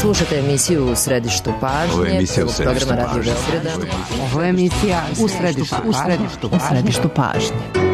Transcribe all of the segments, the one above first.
Slušate emisiju U središtu pažnje, prvog programa Radio Beograda. Ovo je emisija U središtu pažnje.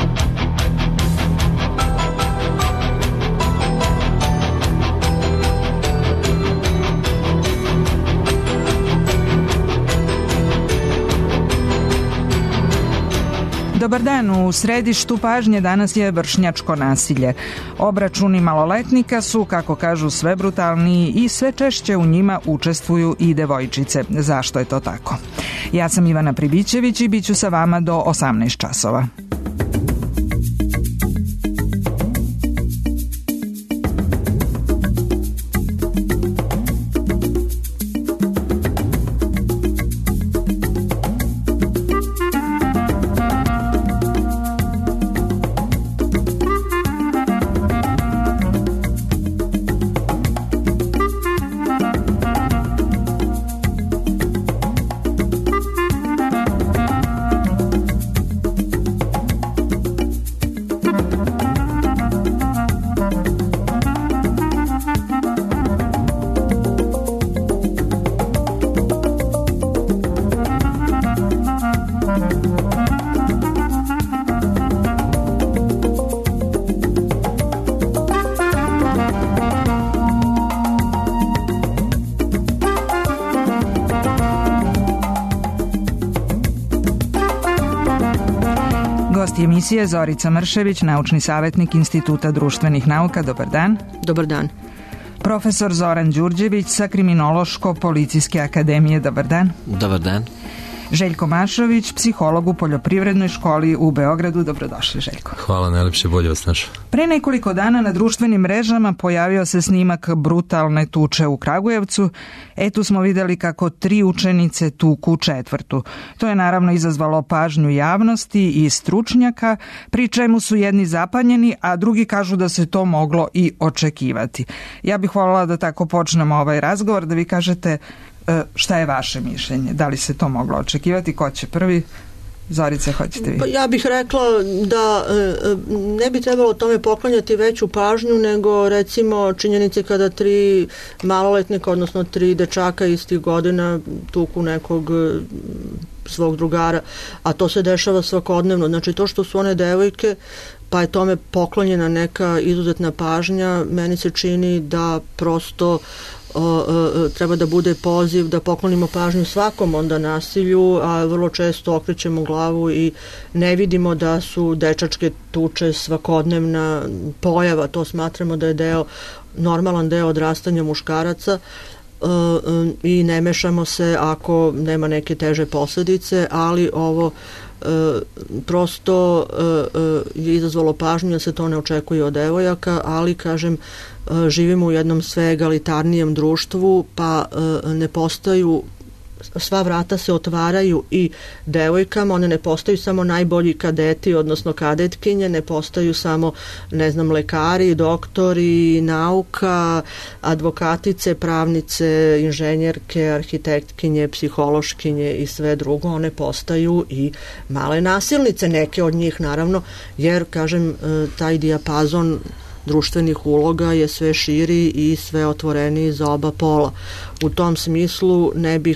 Dobar dan, u središtu pažnje danas je vršnjačko nasilje. Obračuni maloletnika su, kako kažu, sve brutalniji i sve češće u njima učestvuju i devojčice. Zašto je to tako? Ja sam Ivana Pribićević i bit ću sa vama do 18 časova. Emisije Zorica Mršević, naučni savjetnik Instituta društvenih nauka. Dobar dan. Dobar dan. Profesor Zoran Đurđević sa Kriminološko-policijske akademije. Dobar dan. Dobar dan. Željko Mašović, psiholog u Poljoprivrednoj školi u Beogradu. Dobrodošli, Željko. Hvala, najlepše, bolje vas našao. Pre nekoliko dana na društvenim mrežama pojavio se snimak brutalne tuče u Kragujevcu. Tu smo vidjeli kako 3 učenice tuku 4. To je naravno izazvalo pažnju javnosti i stručnjaka, pri čemu su jedni zapanjeni, a drugi kažu da se to moglo i očekivati. Ja bih voljela da tako počnemo ovaj razgovor, da vi kažete šta je vaše mišljenje? Da li se to moglo očekivati? Ko će prvi? Zorice, hoćete vi? Pa ja bih rekla da ne bi trebalo o tome poklanjati veću pažnju nego recimo činjenice kada 3 maloletnika, odnosno 3 dečaka istih godina tuku nekog svog drugara, a to se dešava svakodnevno. Znači to što su one devojke, pa je tome poklonjena neka izuzetna pažnja, meni se čini da prosto treba da bude poziv da poklonimo pažnju svakom onda nasilju, a vrlo često okrećemo glavu i ne vidimo da su dečačke tuče svakodnevna pojava. To smatramo da je normalan deo odrastanja muškaraca i ne mešamo se ako nema neke teže posljedice, ali ovo prosto je izazvalo pažnju da se to ne očekuje od devojaka, ali kažem, živimo u jednom sve egalitarnijem društvu, pa ne postaju, sva vrata se otvaraju i devojkama, one ne postaju samo najbolji kadeti, odnosno kadetkinje, ne postaju samo, ne znam, lekari, doktori, nauka, advokatice, pravnice, inženjerke, arhitektkinje, psihološkinje i sve drugo, one postaju i male nasilnice, neke od njih naravno, jer, kažem, taj dijapazon društvenih uloga je sve širi i sve otvoreniji za oba pola. U tom smislu ne bih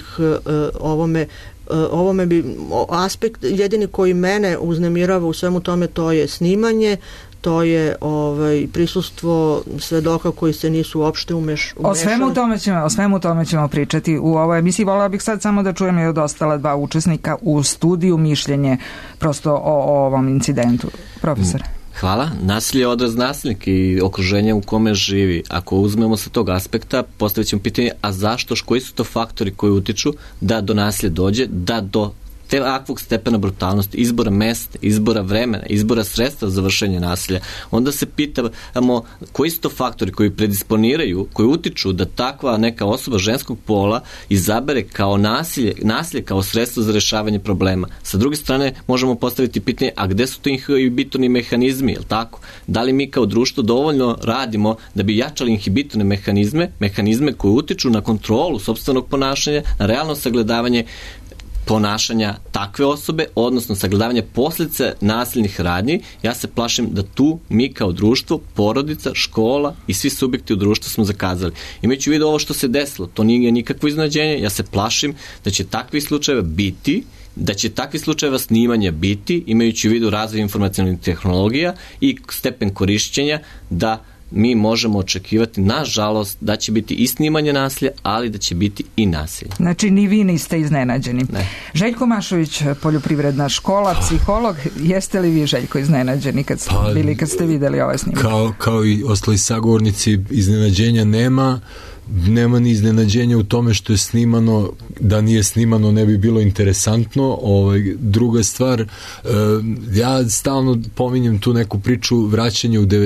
ovome bi aspekt jedini koji mene uznemirava u svemu tome, to je snimanje, to je prisustvo svedoka koji se nisu uopšte umešali. O svemu tome ćemo pričati u ovoj emisiji. Voljela bih sad samo da čujem i od ostala 2 učesnika u studiju mišljenje prosto o ovom incidentu. Profesor. Hvala. Nasilje je odraz nasilnika i okruženje u kome živi. Ako uzmemo sa tog aspekta, postavit ćemo pitanje, a zašto, koji su to faktori koji utiču da do nasilja dođe, da do takvog stepena brutalnosti, izbora mesta, izbora vremena, izbora sredstva za vršenje nasilja, onda se pitamo koji su to faktori koji predisponiraju, koji utiču da takva neka osoba ženskog pola izabere kao nasilje kao sredstvo za rešavanje problema. Sa druge strane, možemo postaviti pitanje, a gde su to inhibitorni mehanizmi, je li tako? Da li mi kao društvo dovoljno radimo da bi jačali inhibitorne mehanizme koji utiču na kontrolu sopstvenog ponašanja, na realno sagledavanje ponašanja takve osobe, odnosno sagledavanja posljedica nasilnih radnji, ja se plašim da tu mi kao društvo, porodica, škola i svi subjekti u društvu smo zakazali. Imajući u vidu ovo što se desilo, to nije nikakvo iznenađenje, ja se plašim da će takvi slučajeva biti, da će takvi slučajeva snimanja biti, imajući u vidu razvoj informacionalnih tehnologija i stepen korišćenja, da mi možemo očekivati, nažalost, da će biti i snimanje nasilja, ali da će biti i nasilje. Znači, ni vi niste iznenađeni. Ne. Željko Mašović, poljoprivredna škola, psiholog, jeste li vi, Željko, iznenađeni kad ste vidjeli ovaj snimak? Kao i ostali sagovornici, iznenađenja nema. Nema ni iznenađenja u tome što je snimano. Da nije snimano ne bi bilo interesantno. Druga stvar, ja stalno pominjem tu neku priču vraćanja u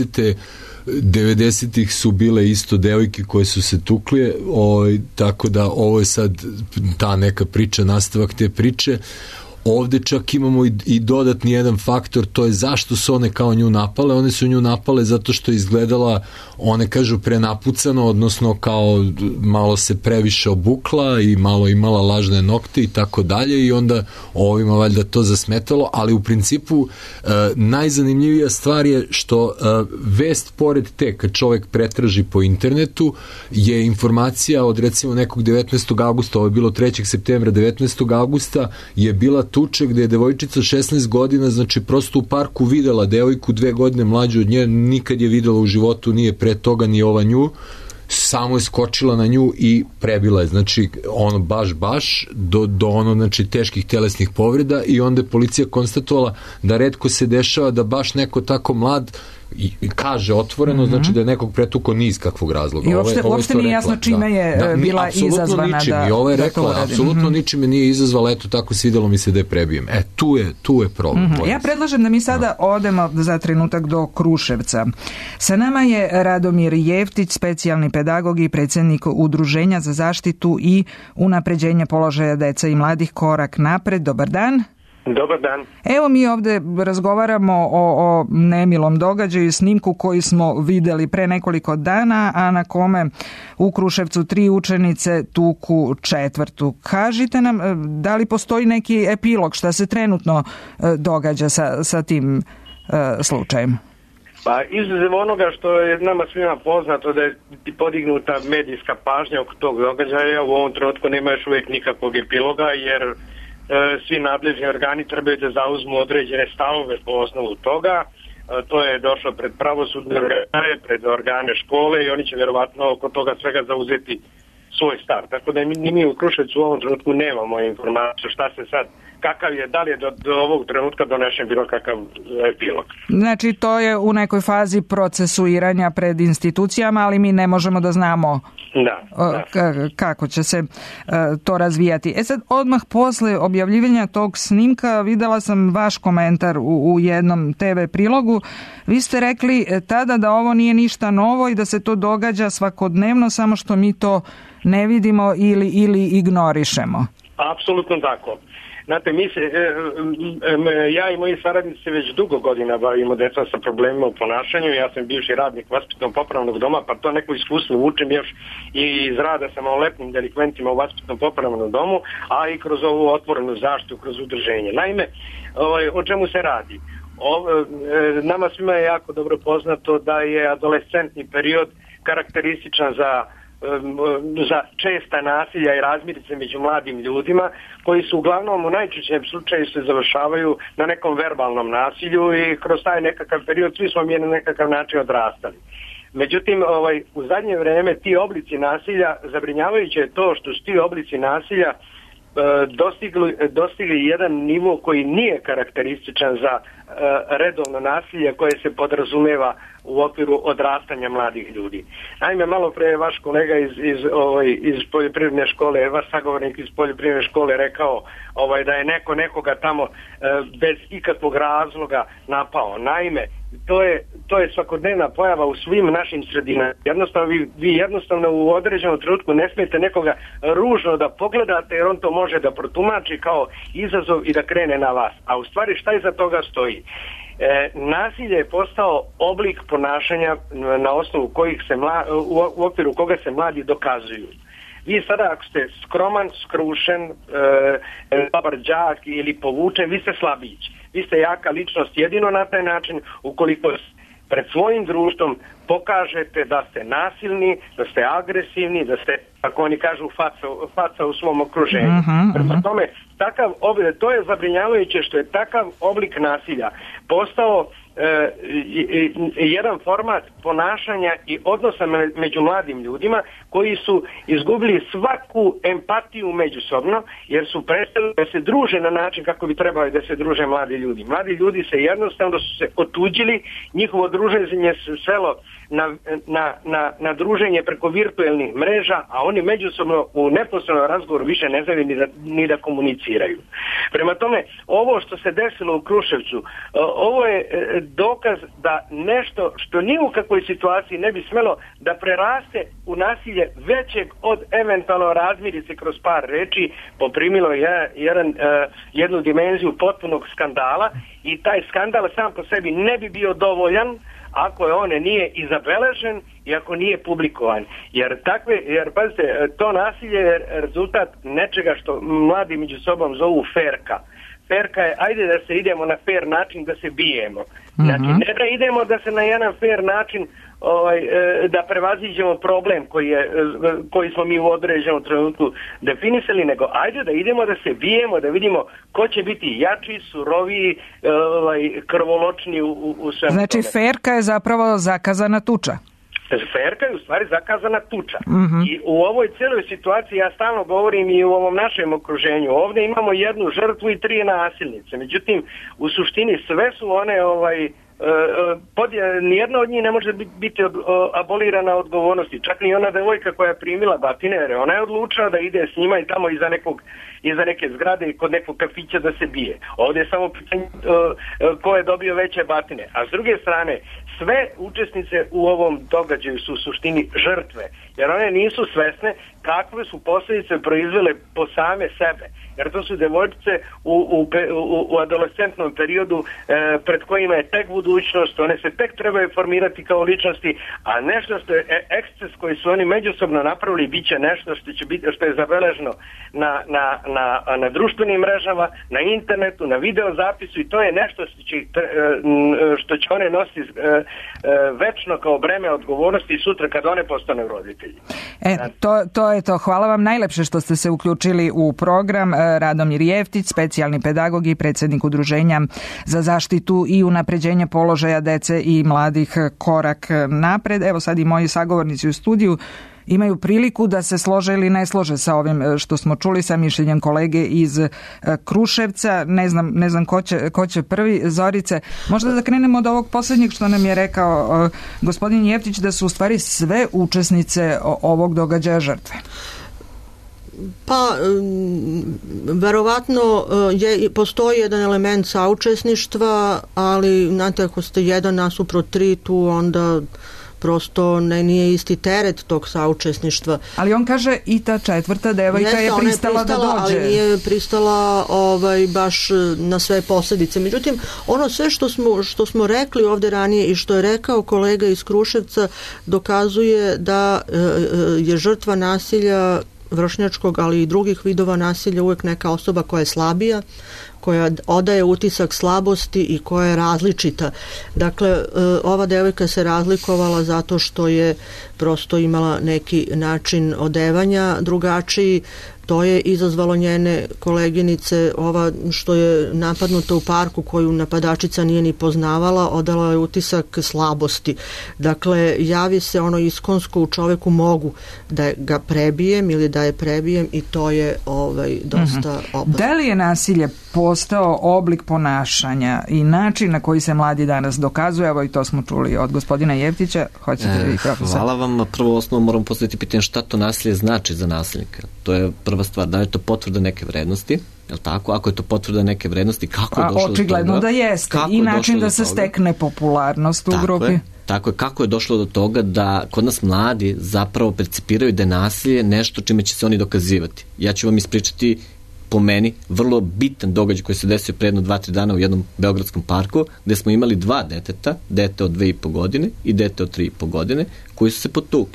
90-ih su bile isto devojke koje su se tukle, tako da ovo je sad ta neka priča, nastavak te priče. Ovde čak imamo i dodatni jedan faktor, to je zašto su one kao nju napale. One su nju napale zato što je izgledala, one kažu, prenapucano, odnosno kao malo se previše obukla i malo imala lažne nokte i tako dalje, i onda ovima valjda to zasmetalo, ali u principu najzanimljivija stvar je što vest pored te, kad čovek pretraži po internetu, je informacija od recimo nekog 19. augusta, ovo je bilo 3. septembra, 19. augusta je bila tuče gde je devojčica 16 godina, znači prosto u parku videla devojku 2 godine mlađu od nje, nikad je videla u životu, nije pre toga ni ova nju, samo je skočila na nju i prebila je, znači ono baš do ono, znači teških telesnih povreda, i onda je policija konstatovala da retko se dešava da baš neko tako mlad i kaže otvoreno, znači da je nekog pretukao ni iz kakvog razloga. I uopšte nije jasno čime je bila izazvana ničim. I ovo je rekla, apsolutno ničime nije izazvala, eto tako svidelo mi se da je prebijem. Tu je problem. Ja predlažem da mi sada odemo za trenutak do Kruševca. Sa nama je Radomir Jeftić, specijalni pedagog i predsjednik Udruženja za zaštitu i unapređenje položaja dece i mladih Korak napred. Dobar dan. Dobar dan. Evo, mi ovdje razgovaramo o nemilom događaju i snimku koji smo vidjeli pre nekoliko dana, a na kome u Kruševcu 3 učenice tuku 4. Kažite nam, da li postoji neki epilog, šta se trenutno događa sa tim slučajem? Pa izuzev onoga što je nama svima poznato da je podignuta medijska pažnja oko tog događaja, u ovom trenutku nema još uvijek nikakvog epiloga, jer svi nadležni organi trebaju da zauzmu određene stavove po osnovu toga. To je došlo pred pravosudne organe, pred organe škole, i oni će vjerovatno oko toga svega zauzeti svoj stav. Tako da mi u Kruševcu u ovom trenutku nemamo informaciju šta se sad, kakav je, da li je do ovog trenutka donešen bilo kakav epilog. Znači, to je u nekoj fazi procesuiranja pred institucijama, ali mi ne možemo da znamo kako će se to razvijati. Sad, odmah posle objavljivanja tog snimka videla sam vaš komentar u jednom TV prilogu. Vi ste rekli tada da ovo nije ništa novo i da se to događa svakodnevno, samo što mi to ne vidimo ili ignorišemo. Apsolutno tako. Znate, ja i moji saradnici se već dugo godina bavimo djecom sa problemima u ponašanju. Ja sam bivši radnik vaspitno-popravnog doma, pa to neko iskustvo vučem još i iz rada sa maloletnim delikventima u vaspitno-popravnom domu, a i kroz ovu otvorenu zaštitu, kroz udruženje. Naime, o čemu se radi? Nama svima je jako dobro poznato da je adolescentni period karakterističan za česta nasilja i razmirice među mladim ljudima, koji su uglavnom u najčešćem slučaju se završavaju na nekom verbalnom nasilju, i kroz taj nekakav period svi smo mi na nekakav način odrastali. Međutim, u zadnje vrijeme ti oblici nasilja, zabrinjavajuće je to što su ti oblici nasilja dostigli jedan nivo koji nije karakterističan za redovno nasilje koje se podrazumeva u okviru odrastanja mladih ljudi. Naime, malo pre je vaš kolega iz poljoprivredne škole, vaš sagovornik iz poljoprivredne škole rekao da je neko nekoga tamo bez ikakvog razloga napao. Naime, to je svakodnevna pojava u svim našim sredinama. Jednostavno, vi jednostavno u određenom trenutku ne smijete nekoga ružno da pogledate, jer on to može da protumači kao izazov i da krene na vas. A u stvari šta iza toga stoji? Nasilje je postao oblik ponašanja na osnovu kojih se u okviru koga se mladi dokazuju. Vi sada ako ste skroman, skrušen, dobar đak ili povučen, vi ste slabić. Vi ste jaka ličnost jedino na taj način ukoliko pred svojim društvom pokažete da ste nasilni, da ste agresivni, da ste, ako oni kažu, faca u svom okruženju. Prema tome, to je zabrinjavajuće što je takav oblik nasilja postao jedan format ponašanja i odnosa među mladim ljudima koji su izgubili svaku empatiju međusobno jer su prestali da se druže na način kako bi trebali da se druže mladi ljudi. Mladi ljudi se jednostavno su se otuđili, njihovo druženje se svelo na druženje preko virtuelnih mreža, a oni međusobno u neposrednom razgovoru više ne znaju ni da komuniciraju. Prema tome, ovo što se desilo u Kruševcu, ovo je dokaz da nešto što ni u kakvoj situaciji ne bi smelo da preraste u nasilje većeg od eventualno razmirice kroz par reči, poprimilo jednu dimenziju potpunog skandala i taj skandal sam po sebi ne bi bio dovoljan ako on nije i zabeležen i ako nije publikovan. Jer pazite, to nasilje je rezultat nečega što mladi među sobom zovu ferka. Ferka je, ajde da se idemo na fer način da se bijemo. Znači, ne da idemo da se na jedan fer način da prevaziđemo problem koji smo mi u određenom trenutku definisali, nego ajde da idemo da se bijemo, da vidimo ko će biti jači, suroviji, krvoločni u svemu. Znači, ferka je zapravo zakazana tuča. Ferka je u stvari zakazana tuča. I u ovoj cijeloj situaciji, ja stalno govorim i u ovom našem okruženju, ovdje imamo jednu žrtvu i 3 nasilnice. Međutim, u suštini sve su one nijedna od njih ne može biti abolirana odgovornosti. Čak ni ona devojka koja je primila batine, jer ona je odlučila da ide s njima i tamo iza neke zgrade i kod nekog kafića da se bije. Ovdje je samo pitanje ko je dobio veće batine. A s druge strane, sve učesnice u ovom događaju su u suštini žrtve, jer one nisu svesne kakve su posljedice proizvele po same sebe. Jer to su devojčice u adolescentnom periodu pred kojima je tek budućnost, one se tek trebaju formirati kao ličnosti, a nešto što je eksces koji su oni međusobno napravili bit će nešto što je zabeleženo na društvenim mrežama, na internetu, na videozapisu i to je nešto što će one nositi večno kao breme odgovornosti sutra kad one postanu roditelji. To je to. Hvala vam najlepše što ste se uključili u program. Radomir Jeftić, specijalni pedagog i predsjednik Udruženja za zaštitu i unapređenje položaja dece i mladih Korak napred. Evo sad i moji sagovornici u studiju imaju priliku da se slože ili ne slože sa ovim što smo čuli, sa mišljenjem kolege iz Kruševca. Ne znam ko će prvi. Zorice, možda da krenemo od ovog posljednjeg što nam je rekao gospodin Jeftić, da su u stvari sve učesnice ovog događaja žrtve. Pa, verovatno postoji jedan element saučesništva, ali znate, ako ste jedan nasuprot 3 tu, onda prosto nije isti teret tog saučesništva. Ali on kaže i ta 4. devojka je pristala da dođe. Ali nije pristala baš na sve posljedice. Međutim, ono sve što smo rekli ovdje ranije i što je rekao kolega iz Kruševca dokazuje da je žrtva nasilja vršnjačkog, ali i drugih vidova nasilja uvijek neka osoba koja je slabija, koja odaje utisak slabosti i koja je različita. Dakle, ova devojka se razlikovala zato što je prosto imala neki način odevanja drugačiji. To je izazvalo njene koleginice, ova što je napadnuta u parku, koju napadačica nije ni poznavala, odala je utisak slabosti. Dakle, javi se ono iskonsko u čoveku, mogu da ga prebijem ili da je prebijem, i to je dosta opasno. Da li je nasilje postao oblik ponašanja i način na koji se mladi danas dokazuje? Evo, i to smo čuli od gospodina Jeftića. Hoćete vi, profesor? Hvala vam. Prvo osnovno moram postaviti pitanje šta to nasilje znači za nasilnika. To je prva stvar. Da li je to potvrda neke vrednosti? Je li tako? Ako je to potvrda neke vrednosti, kako je došlo do toga? Očigledno da jeste. I način da se stekne popularnost u grupi. Tako je. Kako je došlo do toga da kod nas mladi zapravo percipiraju da je nasilje nešto čime će se oni dokazivati? Ja ću vam ispričati po meni vrlo bitan događaj koji se desio pre jedno 2-3 dana u jednom beogradskom parku, gde smo imali 2 deteta, dete od 2,5 godine i dete od 3,5 godine, koji su se potukli.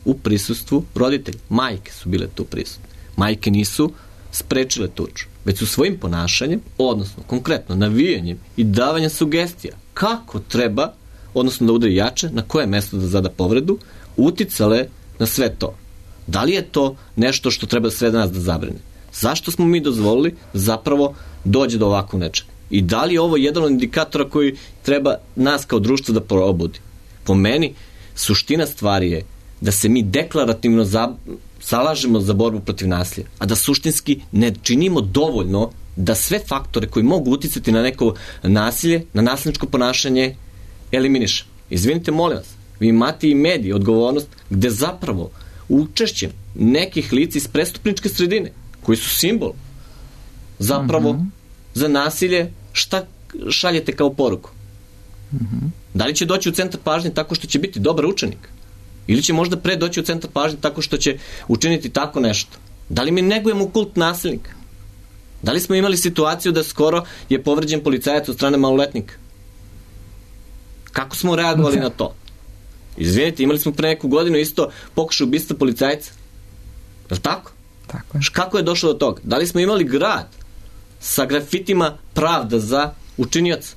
u prisustvu roditelja. Majke su bile tu prisutne. Majke nisu sprečile tuču, već su svojim ponašanjem, odnosno konkretno navijanjem i davanjem sugestija kako treba, odnosno da udari jače, na koje mesto da zada povredu, uticale na sve to. Da li je to nešto što treba sve nas da zabrine? Zašto smo mi dozvolili zapravo dođe do ovakvog nečega? I da li je ovo jedan od indikatora koji treba nas kao društvo da probudi? Po meni, suština stvari je da se mi deklarativno zalažemo za borbu protiv nasilja, a da suštinski ne činimo dovoljno da sve faktore koji mogu uticati na neko nasilje, na nasilničko ponašanje, eliminiše. Izvinite, molim vas, vi imate i mediji odgovornost gde zapravo učešćem nekih lica iz prestupničke sredine, koji su simbol zapravo za nasilje, šta šaljete kao poruku? Da li će doći u centar pažnje tako što će biti dobar učenik? Ili će možda pre doći u centar pažnje tako što će učiniti tako nešto? Da li mi negujemo kult nasilnika? Da li smo imali situaciju da skoro je povređen policajac od strane maloletnika? Kako smo reagovali na to? Izvinite, imali smo pre neku godinu isto pokušaj ubistva policajca. Je li tako? Tako je. Kako je došlo do toga? Da li smo imali grad sa grafitima pravda za učinioca?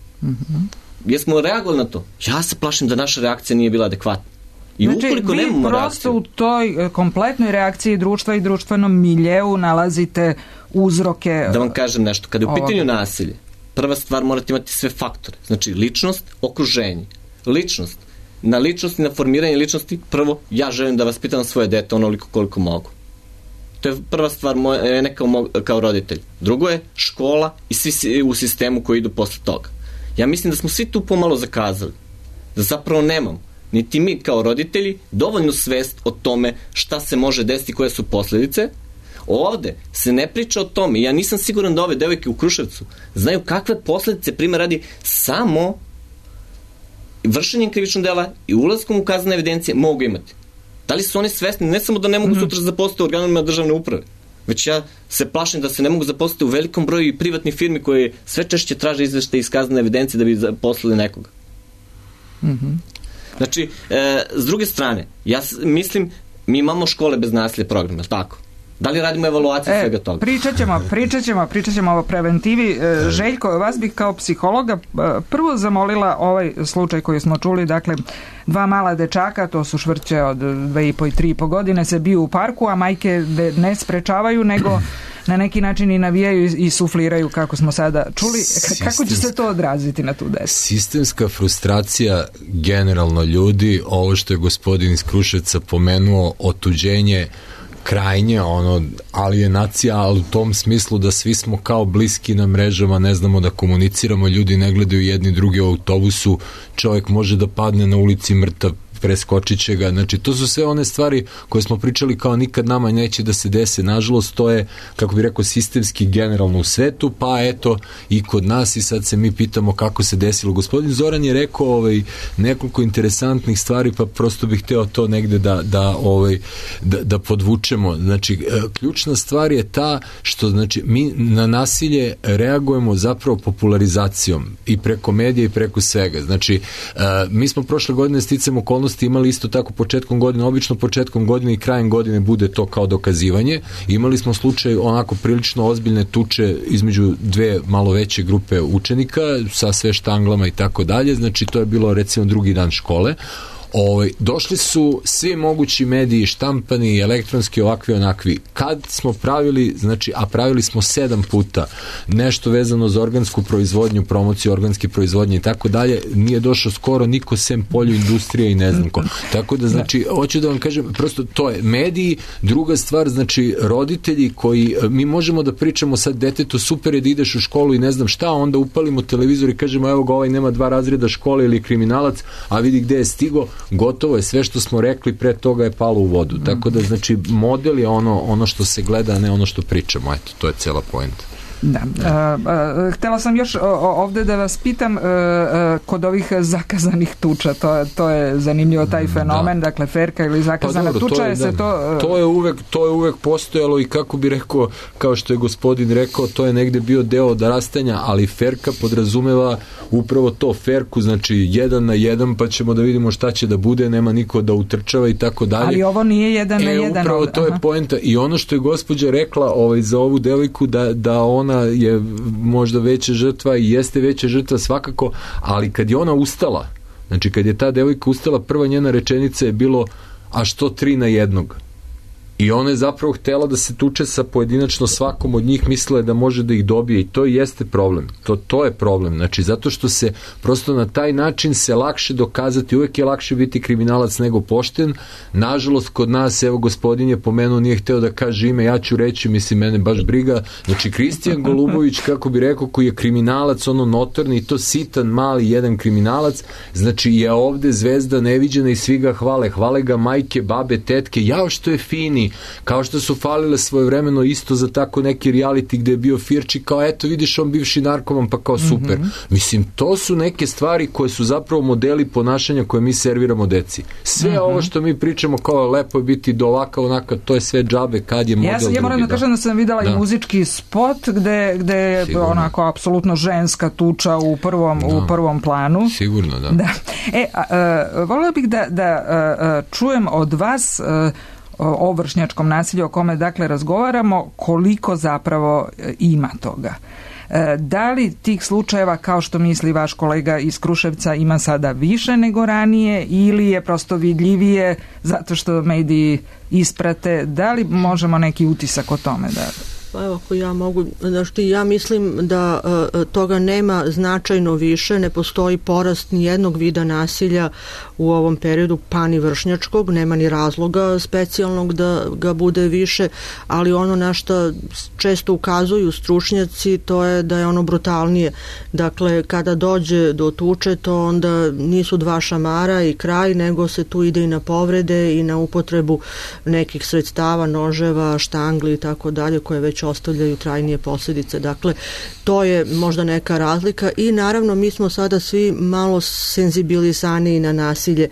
Jesmo reagovali na to? Ja se plašim da naša reakcija nije bila adekvatna. I znači, ukoliko vi nemamo prosto reakciju, u toj kompletnoj reakciji društva i društvenom miljeu nalazite uzroke. Da vam kažem nešto, kada je u pitanju nasilje, prva stvar morate imati sve faktore. Znači, ličnost, okruženje. Ličnost. Na ličnosti, na formiranje ličnosti, prvo, ja želim da vaspitam svoje dete onoliko koliko mogu. To je prva stvar mene kao roditelj. Drugo je škola i svi u sistemu koji idu posle toga. Ja mislim da smo svi tu pomalo zakazali. Da zapravo nemamo, niti mi kao roditelji, dovoljnu svest o tome šta se može desiti, koje su posledice. Ovde se ne priča o tome. Ja nisam siguran da ove devojke u Kruševcu znaju kakve posledice, primjer radi, samo vršenjem krivičnog dela i ulaskom u kaznene evidencije mogu imati. Da li su oni svesni, ne samo da ne mogu sutra zaposliti u organima državne uprave, već ja se plašim da se ne mogu zaposliti u velikom broju i privatnih firmi koje sve češće traže izveštaje iz kaznene evidencije da bi zaposlili nekoga. Znači, s druge strane, ja mislim, mi imamo škole bez nasilja programa, tako? Da li radimo evaluaciju svega toga? Pričat ćemo o preventivi. Željko, vas bih kao psihologa prvo zamolila ovaj slučaj koji smo čuli, dakle, 2 mala dečaka, to su švrće od 2,5 i 3,5 godine, se biju u parku, a majke ne sprečavaju, nego na neki način i navijaju i sufliraju, kako smo sada čuli. Kako će se to odraziti na tu decu? Sistemska frustracija generalno ljudi, ovo što je gospodin iz Kruševca pomenuo, otuđenje, krajnje, alienacija, ali u tom smislu da svi smo kao bliski na mrežama, ne znamo da komuniciramo, ljudi ne gledaju jedni drugi u autobusu, čovjek može da padne na ulici mrtav, preskočit će ga, znači to su sve one stvari koje smo pričali kao nikad nama neće da se dese, nažalost to je, kako bih rekao, sistemski generalno u svetu, pa eto i kod nas i sad se mi pitamo kako se desilo. Gospodin Zoran je rekao nekoliko interesantnih stvari, pa prosto bih hteo to negde da podvučemo. Znači, ključna stvar je ta što, znači, mi na nasilje reagujemo zapravo popularizacijom i preko medija i preko svega. Znači, mi smo prošle godine sticam okolnosti imali isto tako početkom godine, obično početkom godine i krajem godine bude to kao dokazivanje. Imali smo slučaj onako prilično ozbiljne tuče između 2 malo veće grupe učenika sa sve štanglama i tako dalje, znači to je bilo recimo drugi dan škole. Došli su svi mogući mediji, štampani, elektronski, ovakvi, onakvi. Kad smo pravili, znači, a pravili smo 7 puta nešto vezano za organsku proizvodnju, promociju organske proizvodnje i tako dalje, nije došao skoro niko sem polju industrije i ne znam ko. Tako da, znači, hoću da vam kažem, prosto to je mediji, druga stvar, znači, roditelji koji, mi možemo da pričamo sad detetu, super je da ideš u školu i ne znam šta, onda upalimo televizor i kažemo, evo ga, ovaj nema 2 razreda škole ili kriminalac, a vidi gde je stigo, gotovo je, sve što smo rekli pre toga je palo u vodu. Tako da, znači, model je ono što se gleda, a ne ono što pričamo. Eto, to je cela poenta. Da. Htela sam još ovde da vas pitam kod ovih zakazanih tuča, to je zanimljivo taj fenomen, dakle ferka ili zakazana tuča je se to... To je uvek postojalo i kako bi rekao, kao što je gospodin rekao, to je negde bio deo odrastanja, ali ferka podrazumeva upravo to, ferku, znači 1 na 1, pa ćemo da vidimo šta će da bude, nema niko da utrčava i tako dalje. Ali ovo nije 1 na 1. Upravo to je poenta i ono što je gospođa rekla za ovu devojku da ona je možda veća žrtva i jeste veća žrtva svakako, ali kad je ona ustala, znači kad je ta devojka ustala, prva njena rečenica je bilo, a što 3 na 1? I ona je zapravo htjela da se tuče sa pojedinačno svakom od njih, mislila je da može da ih dobije i to jeste problem. To je problem. Znači, zato što se prosto na taj način se lakše dokazati, uvek je lakše biti kriminalac nego pošten. Nažalost, kod nas, evo gospodin je pomenuo, nije hteo da kaže ime, ja ću reći, mislim, mene baš briga. Znači, Kristijan Golubović, kako bi rekao, koji je kriminalac, ono notorni, i to sitan, mali, jedan kriminalac, znači je ovde zvezda neviđena i svi ga hvale. Hvale ga majke, babe, tetke, jao što je fini, kao što su falile svojevremeno isto za tako neki reality gde je bio Firči, kao eto vidiš on bivši narkoman, pa kao super. Mislim, to su neke stvari koje su zapravo modeli ponašanja koje mi serviramo deci. Sve ovo što mi pričamo kao lepo je biti do ovaka onaka, to je sve džabe kad je model drugi. Ja moram da kažem da sam videla i muzički spot gde je onako apsolutno ženska tuča u prvom planu. Sigurno, da. Volila bih da čujem od vas o vršnjačkom nasilju o kome dakle razgovaramo, koliko zapravo ima toga. Da li tih slučajeva, kao što misli vaš kolega iz Kruševca, ima sada više nego ranije ili je prosto vidljivije zato što mediji isprate? Da li možemo neki utisak o tome da... Pa evo, ako ja mogu, znači ja mislim da toga nema značajno više, ne postoji porast ni jednog vida nasilja u ovom periodu, pa ni vršnjačkog, nema ni razloga specijalnog da ga bude više, ali ono na što često ukazuju stručnjaci, to je da je ono brutalnije. Dakle, kada dođe do tuče, to onda nisu 2 šamara i kraj, nego se tu ide i na povrede i na upotrebu nekih sredstava, noževa, štangli i tako dalje, koje već ostavljaju trajnije posljedice. Dakle, to je možda neka razlika i naravno mi smo sada svi malo senzibilisaniji na nasilje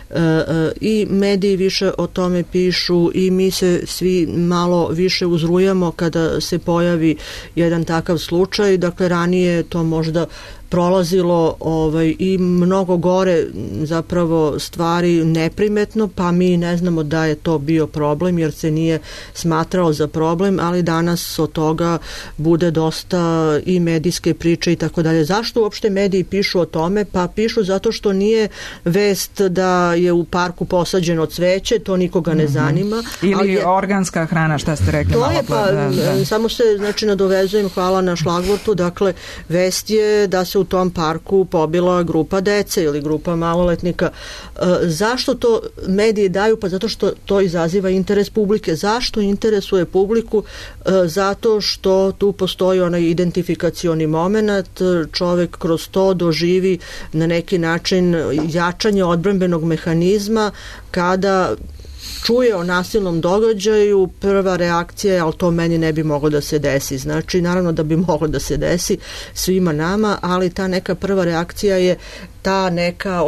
i mediji više o tome pišu i mi se svi malo više uzrujamo kada se pojavi jedan takav slučaj. Dakle, ranije to možda prolazilo i mnogo gore zapravo stvari neprimetno, pa mi ne znamo da je to bio problem jer se nije smatrao za problem, ali danas od toga bude dosta i medijske priče i tako dalje. Zašto uopšte mediji pišu o tome? Pa pišu zato što nije vest da je u parku posađeno cveće, to nikoga ne zanima. Ili organska hrana, šta ste rekli? To je, samo se nadovezujem, hvala na šlagvortu, dakle, vest je da se u tom parku pobila grupa dece ili grupa maloletnika. Zašto to mediji daju? Pa zato što to izaziva interes publike. Zašto interesuje publiku? Zato što tu postoji onaj identifikacioni moment, čovek kroz to doživi na neki način jačanje odbrambenog mehanizma kada čuje o nasilnom događaju, prva reakcija je, ali to meni ne bi moglo da se desi. Znači, naravno da bi moglo da se desi svima nama, ali ta neka prva reakcija je ta neka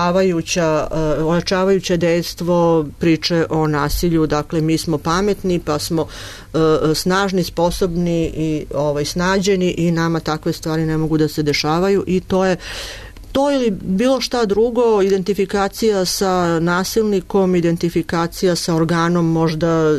ojačavajuće dejstvo priče o nasilju. Dakle, mi smo pametni, pa smo snažni, sposobni i snađeni i nama takve stvari ne mogu da se dešavaju i to je to ili bilo šta drugo, identifikacija sa nasilnikom, identifikacija sa organom možda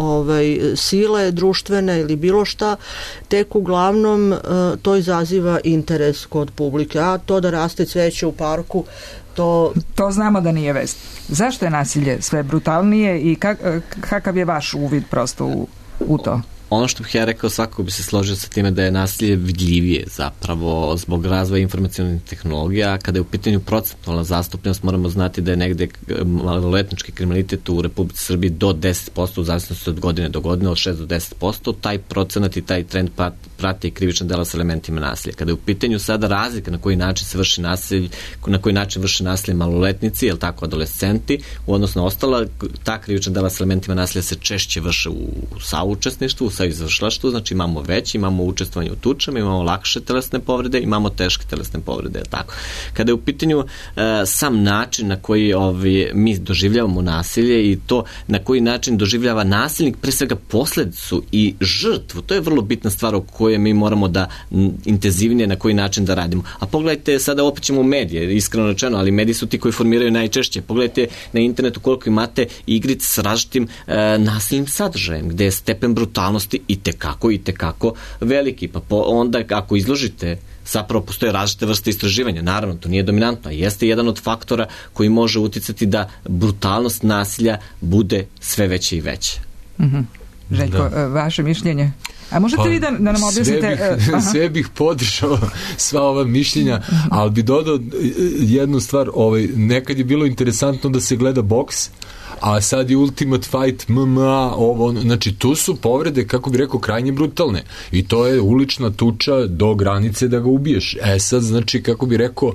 sile društvene ili bilo šta, tek uglavnom to izaziva interes kod publike. A to da raste cveće u parku, to znamo da nije vest. Zašto je nasilje sve brutalnije i kakav je vaš uvid prosto u to? Ono što bih ja rekao, svakako bi se složio sa time da je nasilje vidljivije zapravo zbog razvoja informacionalnih tehnologija. Kada je u pitanju procentualna zastupljenost, moramo znati da je negde maloletnički kriminalitet u Republici Srbiji do 10%, u zavisnosti od godine do godine, od 6 do 10%. Taj procenat i taj trend prati krivična dela sa elementima nasilja. Kada je u pitanju sada razlika na koji način se vrši nasilje, na koji način vrše nasilje maloletnici, jel tako, adolescenti, u odnosu na ostala, ta krivična dela sa elementima nasilja se češće vrše u saučesništvu, u sa izvršilaštvom, znači imamo učestvovanje u tučama, imamo lakše telesne povrede, imamo teške telesne povrede, tako. Kada je u pitanju sam način na koji mi doživljavamo nasilje i to na koji način doživljava nasilnik, pre svega posledicu i žrtvu, to je vrlo bitna stvar o kojoj mi moramo da intenzivnije na koji način da radimo. A pogledajte, sada opet ćemo u medije, iskreno rečeno, ali mediji su ti koji formiraju najčešće. Pogledajte na internetu koliko imate igrice s različitim nasilnim sadržajem, gde je stepen brutalnosti i tekako veliki. Pa onda ako izložite, zapravo postoje različite vrste istraživanja. Naravno, to nije dominantno, a jeste jedan od faktora koji može uticati da brutalnost nasilja bude sve veće i veće. Željko, vaše mišljenje? A možete vi da nam objasnite... Sve bih podržao sva ova mišljenja, ali bi dodao jednu stvar. Nekad je bilo interesantno da se gleda boks, a sad je Ultimate Fight, MMA, znači tu su povrede, kako bi rekao, krajnje brutalne. I to je ulična tuča do granice da ga ubiješ. Sad, znači, kako bi rekao...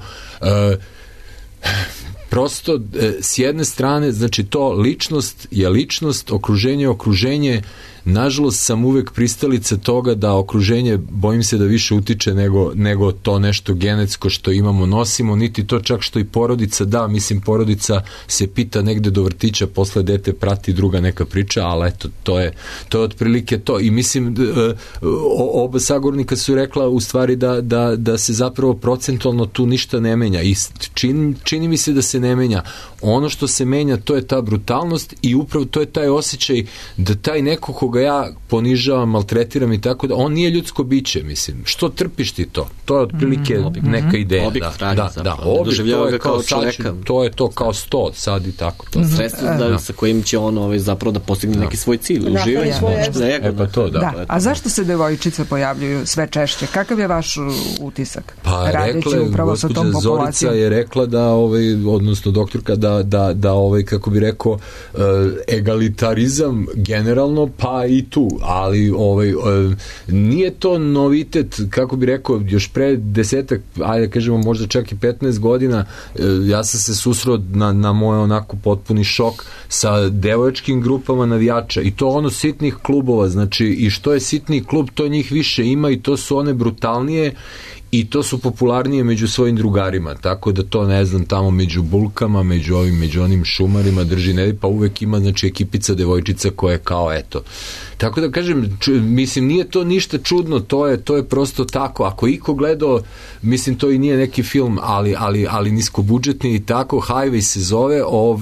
prosto, s jedne strane, znači to ličnost je ličnost, okruženje je okruženje. Nažalost sam uvek pristalica toga da okruženje, bojim se da više utiče nego to nešto genetsko što imamo, nosimo, niti to čak što i porodica mislim, porodica se pita negde do vrtića, posle dete prati druga neka priča, ali eto, to je otprilike to. I mislim, oba sagovornika su rekla u stvari da se zapravo procentualno tu ništa ne menja i čini mi se da se ne menja. Ono što se menja, to je ta brutalnost i upravo to je taj osjećaj da taj neko koga ja ponižavam, maltretiram i tako da, on nije ljudsko biće, mislim. Što trpiš ti to? To je otprilike neka ideja. Objekt hrani zapravo. Objekt, to je kao čovjeka. To je to kao 100 sad i tako. To sredstvo sa kojim će on zapravo da postigne neki svoj cilj. Uživanje. Pa to, da. A zašto se devojčice pojavljuju sve češće? Kakav je vaš utisak? Pa rekla, gospođa Zorica je rekla da, odnosno doktorka, da kako bi rekao, egalitarizam generalno, pa i tu, ali nije to novitet, kako bi rekao, još pre 10, ajde kažemo možda čak i 15 godina, ja sam se susreo na moj onako potpuni šok sa devojačkim grupama navijača i to sitnih klubova, znači i što je sitniji klub, to njih više ima i to su one brutalnije i to su popularnije među svojim drugarima, tako da to ne znam, tamo među bulkama, među onim šumarima drži nedi, pa uvek ima, znači, ekipica devojčica koja je kao eto. Tako da kažem, mislim, nije to ništa čudno, to je prosto tako. Ako iko gledao, mislim, to i nije neki film, ali niskobudžetni i tako, Highway se zove,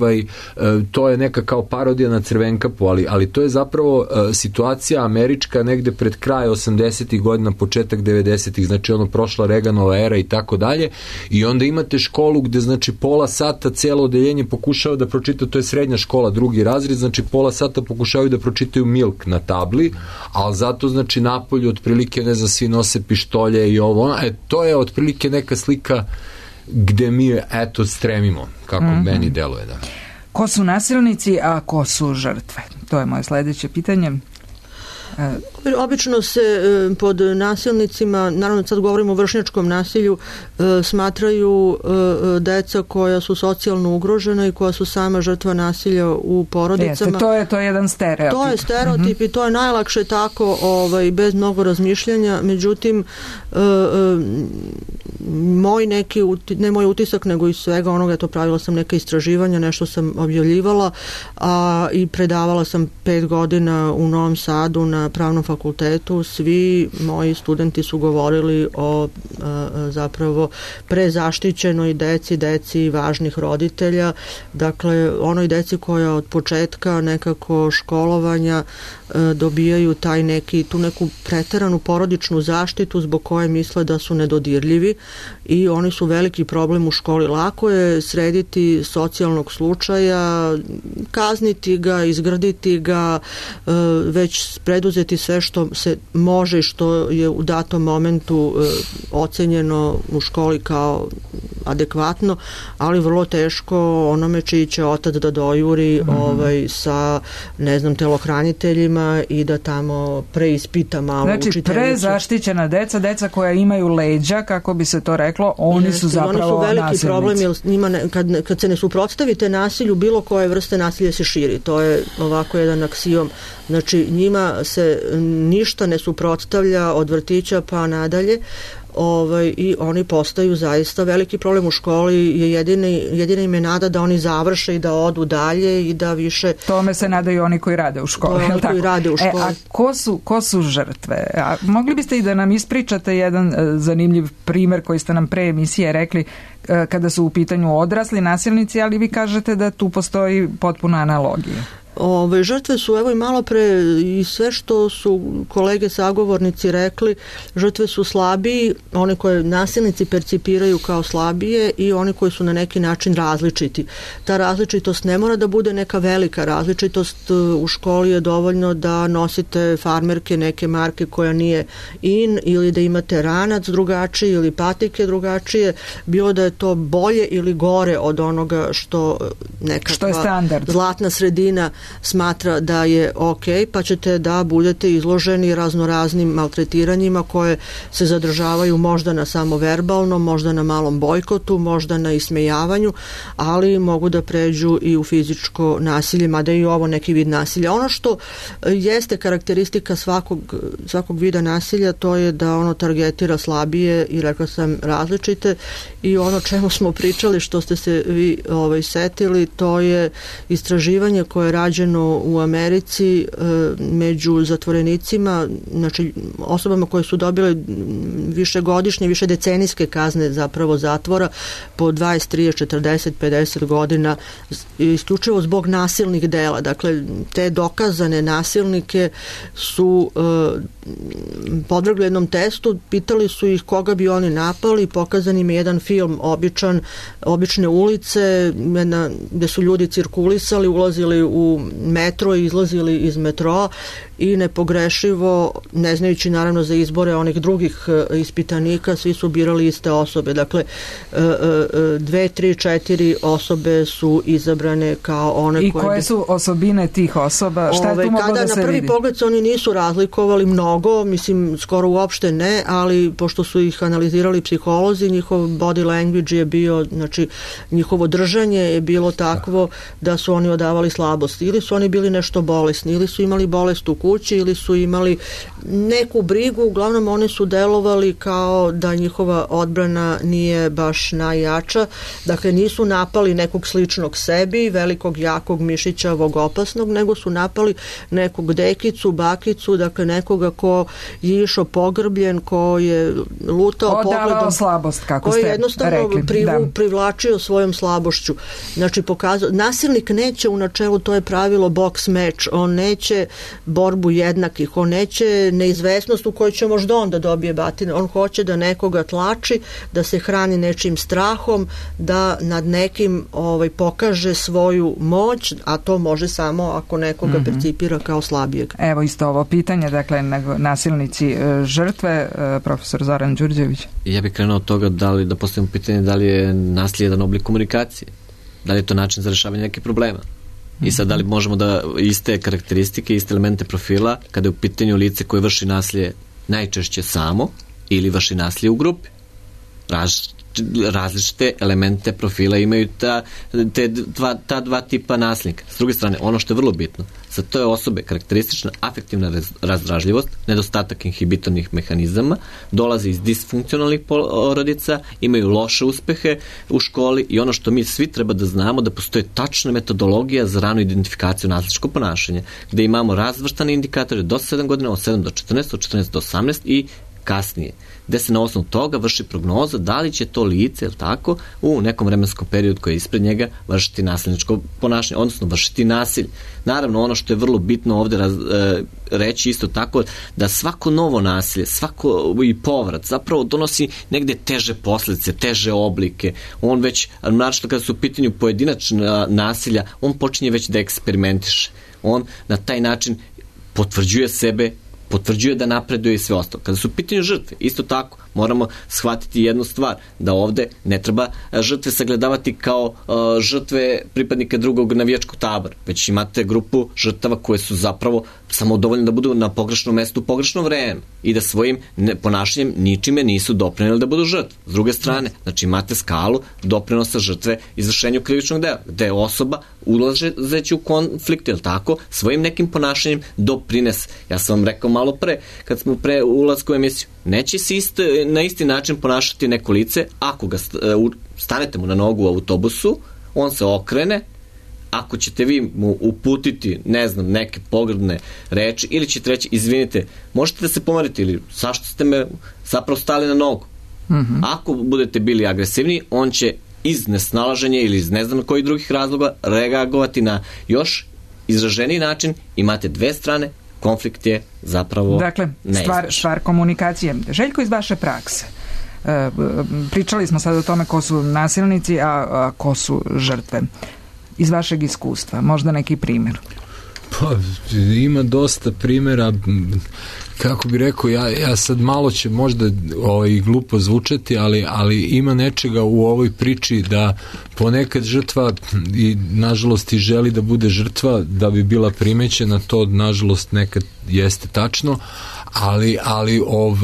to je neka kao parodija na Crvenkapu, ali to je zapravo situacija američka negde pred kraj 80-ih godina, početak 90-ih, znači prošla Reaganova era i tako dalje, i onda imate školu gde, znači, pola sata celo odeljenje pokušava da pročita, to je srednja škola, 2. razred, znači pola sata pokušavaju da pročitaju Milk na tabli, ali zato, znači, napolju otprilike, ne znam, svi nose pištolje i to je otprilike neka slika gde mi, eto, stremimo, kako meni deluje, da. Ko su nasilnici, a ko su žrtve? To je moje sledeće pitanje. Obično se pod nasilnicima, naravno sad govorimo o vršnjačkom nasilju, smatraju deca koja su socijalno ugrožena i koja su sama žrtva nasilja u porodicama. To je jedan stereotip. To je stereotip i to je najlakše tako, bez mnogo razmišljanja. Međutim, ne moj utisak, nego iz svega onoga, pravila sam neka istraživanja, nešto sam objavljivala i predavala sam 5 godina u Novom Sadu na pravnom fakultetu. Svi moji studenti su govorili o zapravo prezaštićenoj deci važnih roditelja, dakle onoj deci koja od početka nekako školovanja dobijaju tu neku preteranu porodičnu zaštitu zbog koje misle da su nedodirljivi i oni su veliki problem u školi. Lako je srediti socijalnog slučaja, kazniti ga, izgrditi ga, već preduzeti sve što se može i što je u datom momentu ocenjeno u školi kao adekvatno, ali vrlo teško onome čiji će otac da dojuri sa, ne znam, telohraniteljima i da tamo preispita malo učiteljicu. Znači, prezaštićena deca koja imaju leđa, kako bi se to reklo, oni su zapravo nasilnici. Oni su veliki problem, jer njima kad se ne suprotstavite nasilju, bilo koje vrste nasilja se širi. To je ovako jedan aksiom. Znači, njima se se ništa ne suprotstavlja od vrtića pa nadalje, i oni postaju zaista veliki problem u školi, je jedina im je nada da oni završe i da odu dalje i da više... Tome se nadaju oni koji rade u školi. Koji rade u školi. A ko su žrtve? A mogli biste i da nam ispričate jedan zanimljiv primer koji ste nam pre emisije rekli kada su u pitanju odrasli nasilnici, ali vi kažete da tu postoji potpuna analogija. Žrtve su, evo i malo pre i sve što su kolege sagovornici rekli, žrtve su slabiji, one koje nasilnici percipiraju kao slabije i oni koji su na neki način različiti. Ta različitost ne mora da bude neka velika različitost, u školi je dovoljno da nosite farmerke neke marke koja nije in, ili da imate ranac drugačiji ili patike drugačije, bilo da je to bolje ili gore od onoga što nekakva zlatna sredina smatra da je ok, pa ćete da budete izloženi raznoraznim maltretiranjima koje se zadržavaju možda na samo verbalnom, možda na malom bojkotu, možda na ismejavanju, ali mogu da pređu i u fizičko nasilje, mada je i ovo neki vid nasilja. Ono što jeste karakteristika svakog vida nasilja, to je da ono targetira slabije i rekla sam različite, i ono čemu smo pričali, što ste se vi setili, to je istraživanje koje je rađeno u Americi među zatvorenicima, znači osobama koje su dobile višegodišnje, višedecenijske kazne zapravo zatvora po 20, 30, 40, 50 godina, isključivo zbog nasilnih dela. Dakle, te dokazane nasilnike su podvrgli jednom testu, pitali su ih koga bi oni napali, pokazan im je jedan film obične ulice, gde su ljudi cirkulisali, ulazili u metro i izlazili iz metroa i nepogrešivo, ne znajući naravno za izbore onih drugih ispitanika, svi su birali iste osobe. Dakle, 2, 3, 4 osobe su izabrane kao one i koje su osobine tih osoba? Šta je tu moglo da se vidi? Na prvi pogled oni nisu razlikovali mnogo, mislim skoro uopšte ne, ali pošto su ih analizirali psiholozi, njihov body language je bio, znači njihovo držanje je bilo takvo da su oni odavali slabost. Ili su oni bili nešto bolesni, ili su imali bolest u kući, ili su imali neku brigu, uglavnom oni su delovali kao da njihova odbrana nije baš najjača, dakle nisu napali nekog sličnog sebi, velikog, jakog, mišićavog, opasnog, nego su napali nekog dekicu, bakicu, dakle nekoga ko je išao pogrbljen, ko je lutao pogledom. Odavao slabost, kako ste rekli. Koji je jednostavno privlačio svojom slabošću. Znači, nasilnik neće u načelu, to je pravilo box match, on neće borbu jednakih, on neće neizvesnost u kojoj će možda on da dobije batine, on hoće da nekoga tlači, da se hrani nečim strahom, da nad nekim pokaže svoju moć, a to može samo ako nekoga percipira kao slabijeg. Evo isto ovo pitanje, dakle, nasilnici žrtve, profesor Zoran Đurđević. Ja bih krenuo od toga da postavimo pitanje da li je nasilje jedan oblik komunikacije, da li je to način za rešavanje nekih problema. I sad da li možemo da iste karakteristike, iste elemente profila, kada je u pitanju lice koje vrši nasilje najčešće samo ili vrši nasilje u grupi. Različite elemente profila imaju ta dva tipa nasilnika. S druge strane, ono što je vrlo bitno, za to je osobe karakteristična afektivna razdražljivost, nedostatak inhibitornih mehanizama, dolaze iz disfunkcionalnih porodica, imaju loše uspehe u školi i ono što mi svi treba da znamo, da postoje tačna metodologija za ranu identifikaciju nasilničkog ponašanja, gde imamo razvrstane indikatore do 7 godina, od 7 do 14, od 14 do 18 i kasnije, gde se na osnovu toga vrši prognoza da li će to lice, ili tako, u nekom vremenskom periodu koji je ispred njega vršiti nasilničko ponašanje, odnosno vršiti nasilje. Naravno, ono što je vrlo bitno ovde reći isto tako, da svako novo nasilje, svako i povrat zapravo donosi negde teže posledice, teže oblike. On već, naravno kada su u pitanju pojedinačna nasilja, on počinje već da eksperimentiše. On na taj način potvrđuje sebe potvrđuje da napreduje i sve ostalo. Kada su u pitanju žrtve, isto tako, moramo shvatiti jednu stvar, da ovde ne treba žrtve sagledavati kao žrtve pripadnika drugog navijačkog tabora, već imate grupu žrtava koje su zapravo samo dovoljno da budu na pogrešnom mestu u pogrešno vreme i da svojim ponašanjem ničime nisu doprineli da budu žrtve. S druge strane, znači imate skalu doprinosa žrtve izvršenju krivičnog dela, gde osoba ulazeći u konflikt, ili tako, svojim nekim ponašanjem doprines. Ja sam vam rekao malo pre, kad smo pre ulazku u emisiju, neće se na isti način ponašati neko lice ako ga stanete mu na nogu u autobusu, on se okrene, ako ćete vi mu uputiti, ne znam, neke pogrdne reči ili ćete reći, izvinite, možete da se pomerite ili zašto ste me zapravo stali na nogu. Ako budete bili agresivni, on će iz nesnalaženja ili iz ne znam kojih drugih razloga reagovati na još izraženiji način. Imate dve strane, konflikt je zapravo stvar komunikacije. Željko, iz vaše prakse, pričali smo sad o tome ko su nasilnici, a ko su žrtve. Iz vašeg iskustva, možda neki primjer? Pa, ima dosta primjera. Kako bi rekao, ja sad malo će možda glupo zvučati, ali ima nečega u ovoj priči da ponekad žrtva i nažalost i želi da bude žrtva da bi bila primećena, to nažalost nekad jeste tačno, ali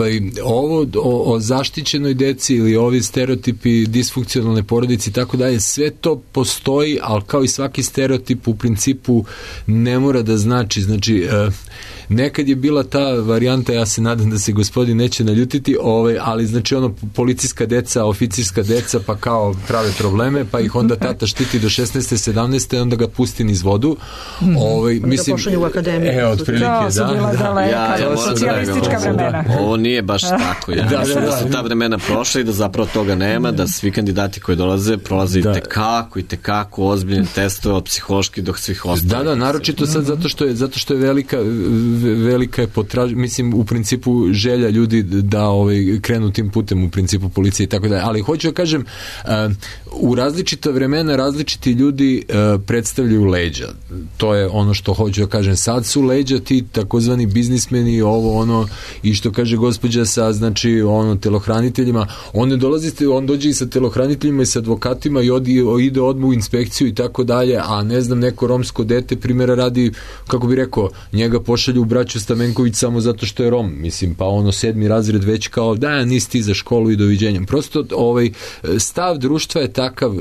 ovo o zaštićenoj deci ili ovi stereotipi disfunkcionalne porodice i tako dalje, sve to postoji, ali kao i svaki stereotip u principu ne mora da znači, nekad je bila ta varijanta, ja se nadam da se gospodin neće naljutiti, ali znači policijska deca, oficirska deca, pa kao prave probleme, pa ih onda tata štiti do 16. 17. onda ga pusti niz vodu. Mislim, da pošalju u akademiju. Otprilike, socijalistička vremena. Ovo nije baš tako. Ja mislim da su ta vremena prošla i da zapravo toga nema, da svi kandidati koji dolaze prolaze i tekako ozbiljne testove od psihološki do svih ostalih. Da, naročito sad zato što je velika je potražnja, mislim u principu želja ljudi da krenu tim putem u principu policije i tako dalje, ali hoću da kažem u različita vremena različiti ljudi predstavljaju leđa, to je ono što hoću da kažem, sad su leđa ti takozvani biznismeni, i što kaže gospođa sa telohraniteljima, on dođe i sa telohraniteljima i sa advokatima i ide odmah u inspekciju i tako dalje, a ne znam, neko romsko dete primjera radi, kako bi rekao, njega pošalju u braću Stamenković samo zato što je Rom, mislim, pa 7. razred već kao, da, nisi ti za školu i doviđenja. Prosto stav društva je takav,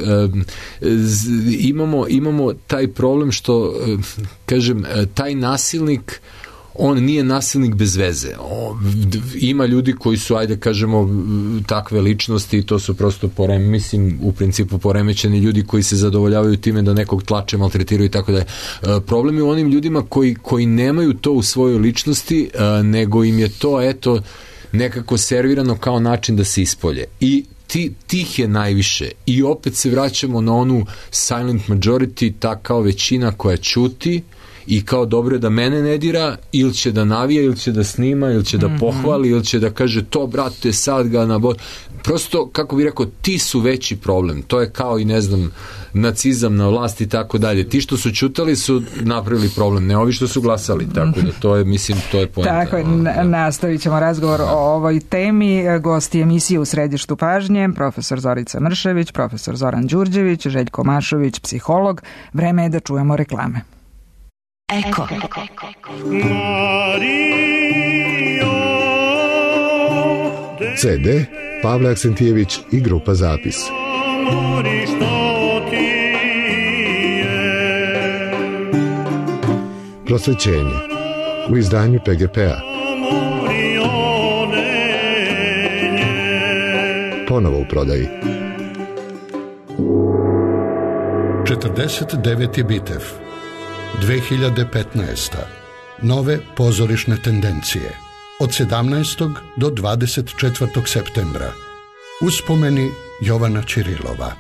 imamo taj problem što, kažem, taj nasilnik, on nije nasilnik bez veze. Ima ljudi koji su, ajde kažemo, takve ličnosti i to su prosto mislim, u principu poremećeni ljudi koji se zadovoljavaju time da nekog tlače, maltretiraju i tako da. Problem je u onim ljudima koji nemaju to u svojoj ličnosti, nego im je to, nekako servirano kao način da se ispolje. I tih je najviše. I opet se vraćamo na onu silent majority, ta kao većina koja ćuti i kao dobro je da mene ne dira, ili će da navija, ili će da snima, ili će da pohvali, ili će da kaže to, brate, sad ga na prosto, kako bih rekao, ti su veći problem. To je kao i, ne znam, nacizam na vlasti i tako dalje. Ti što su ćutali su napravili problem, ne ovi što su glasali, tako da to je, mislim, to je poenta. Tako je, nastavit ćemo razgovor o ovoj temi. Gosti emisije u središtu pažnje, profesor Zorica Mršević, profesor Zoran Đurđević, Željko Mašović, psiholog. Vreme je da čujemo reklame. Eko. CD Pavle Aksentijević i grupa Zapis. Prosvećenje u izdanju PGP-a. Ponovo u prodaji. 49. Bitev 2015. Nove pozorišne tendencije od 17. do 24. septembra. Uspomeni Jovana Čirilova.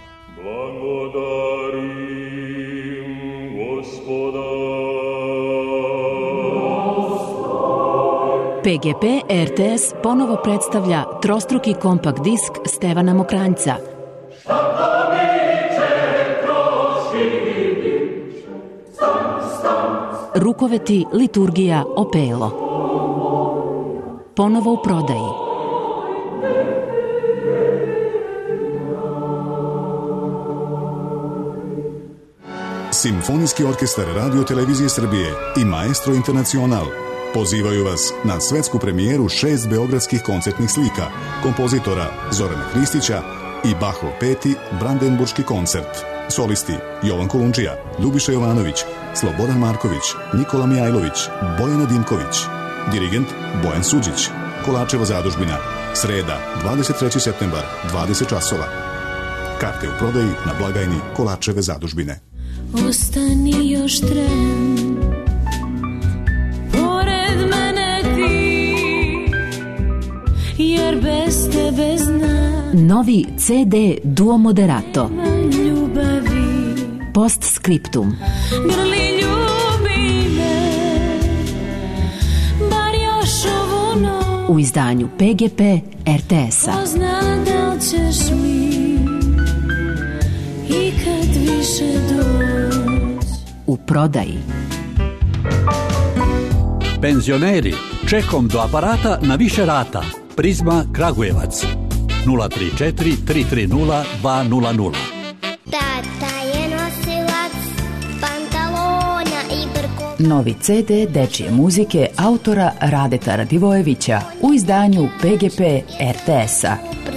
PGP RTS ponovo predstavlja trostruki kompakt disk Stevana Mokranjca. Rukoveti, liturgija, opelo. ponovo u prodaji. Simfonijski orkestar Radio Televizije Srbije i Maestro Internacional pozivaju vas na svetsku premijeru 6 beogradskih koncertnih slika kompozitora Zorana Hristića i Bachov 5. Brandenburški koncert. Solisti Jovan Kolundžija, Ljubiša Jovanović, Slobodan Marković, Nikola Mijajlović, Bojana Dimković. Dirigent Bojan Suđić. Kolačeva zadužbina. Sreda, 23. septembar, 20 časova. Karte u prodaji na blagajni Kolačeve zadužbine. Ostani još tren, pored mene ti, jer bez tebe znam. Novi CD Duo Moderato. Ljubavi. Postscriptum. Grli ljubi me, bar još ovu noć. U izdanju PGP RTS-a. Pozna da ćeš mi i kad više doć. U prodaji. Penzioneri, čekom do aparata na više rata. Prizma Kragujevac 034 330 200. Tata je nosilac pantalona i brko. Novi CD dečije muzike autora Radeta Radivojevića u izdanju PGP RTS-a.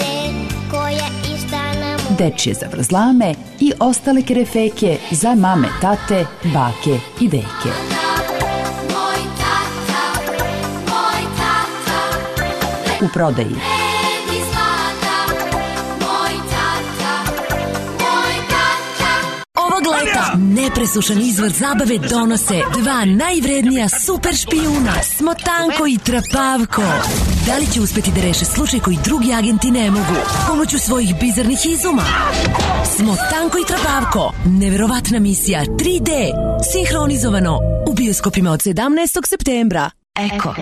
Dečije zavrzlame i ostale kerefeke za mame, tate, bake i deke. U prodaji. Ovog leta nepresušan izvor zabave donose dva najvrednija super špijuna, Smotanko i Trapavko. Da li će uspeti da reše slučaj koji drugi agenti ne mogu? Pomoću svojih bizarnih izuma. Smotanko i Trapavko. Neverovatna misija 3D. Sinhronizovano u bioskopima od 17. septembra. Eko.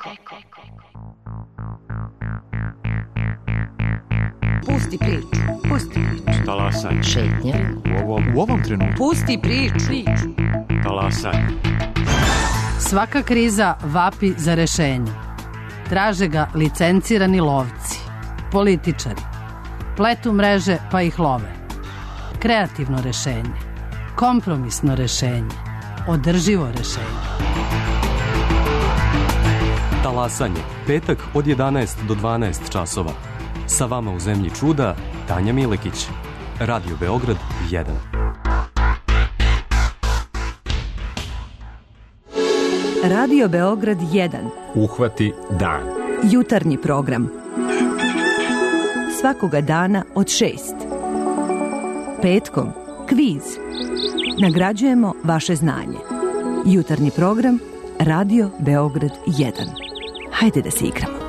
Pusti priču, pusti priču. Talasaj. Šetnja. U ovom trenutku. Pusti priču. Talasaj. Svaka kriza vapi za rešenje. Traže ga licencirani lovci, političari. Pletu mreže pa ih love. Kreativno rešenje, kompromisno rešenje, održivo rešenje. Talasanje. Petak od 11 do 12 časova. Sa vama u zemlji čuda, Tanja Milekić. Radio Beograd 1. Radio Beograd 1. Uhvati dan. Jutarnji program. Svakoga dana od 6. Petkom kviz. Nagrađujemo vaše znanje. Jutarnji program Radio Beograd 1. Hajde da se igramo.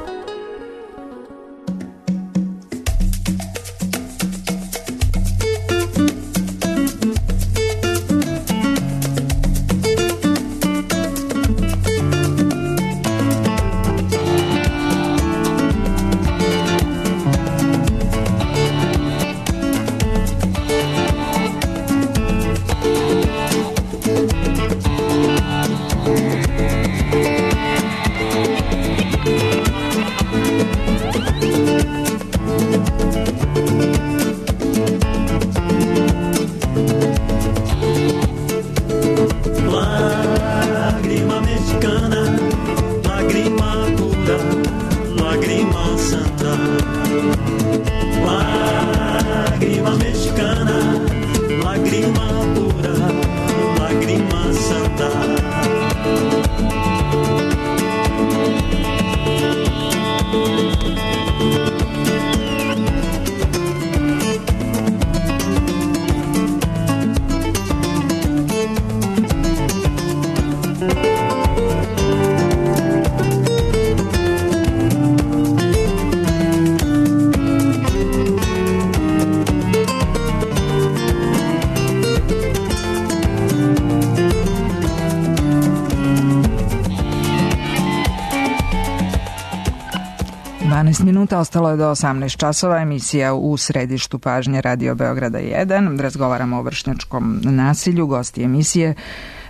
Minuta, ostalo je do 18 časova, emisija u središtu pažnje Radio Beograda 1. Razgovaramo o vršnjačkom nasilju, gosti emisije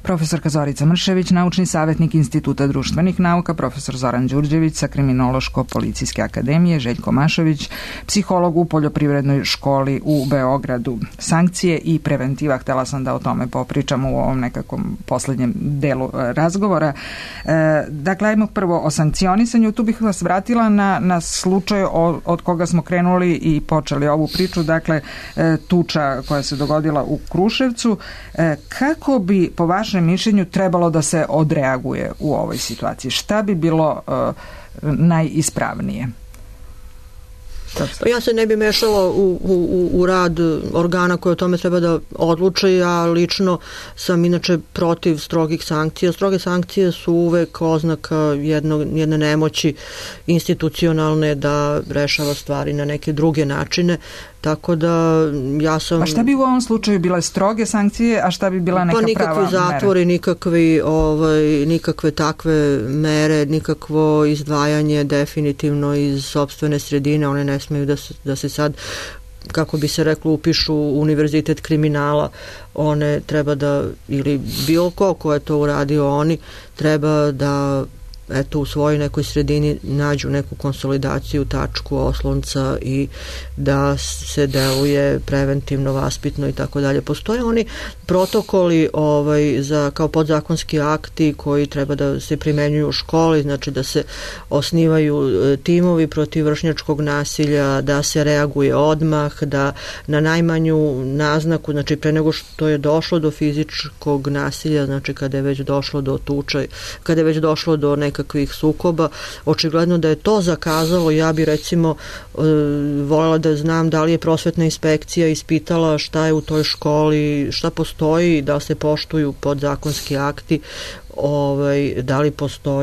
Profesorka Zorica Mršević, naučni savjetnik Instituta društvenih nauka, profesor Zoran Đurđević sa Kriminološko-policijske akademije, Željko Mašović, psiholog u poljoprivrednoj školi u Beogradu. Sankcije i preventiva, htela sam da o tome popričamo u ovom nekakvom poslednjem delu razgovora. Dakle, ajmo prvo o sankcionisanju. Tu bih vas vratila na slučaj od koga smo krenuli i počeli ovu priču, dakle, tuča koja se dogodila u Kruševcu. Kako bi, po vašem mišljenju, trebalo da se odreaguje u ovoj situaciji? Šta bi bilo najispravnije? Ja se ne bi mešala u rad organa koje o tome treba da odluče. Ja lično sam inače protiv strogih sankcija. Stroge sankcije su uvek oznaka jedne nemoći institucionalne da rešava stvari na neke druge načine. Tako da ja sam... A šta bi u ovom slučaju bile stroge sankcije, a šta bi bila neka prava mera? Pa nikakvi zatvori, nikakve takve mere, nikakvo izdvajanje definitivno iz sopstvene sredine. One ne smeju da se sad, kako bi se reklo, upišu u univerzitet kriminala. One treba da, ili bilo ko je to uradio, oni treba da u svojoj nekoj sredini nađu neku konsolidaciju, tačku, oslonca i da se deluje preventivno, vaspitno i tako dalje. Postoje oni protokoli kao podzakonski akti koji treba da se primenjuju u školi, znači da se osnivaju timovi protiv vršnjačkog nasilja, da se reaguje odmah, da na najmanju naznaku, znači pre nego što je došlo do fizičkog nasilja, znači kada je već došlo do tuče, kada je već došlo do nekakvih sukoba, očigledno da je to zakazalo. Ja bi recimo voljela da znam da li je prosvetna inspekcija ispitala šta je u toj školi, šta postoji, da se poštuju podzakonski akti, da li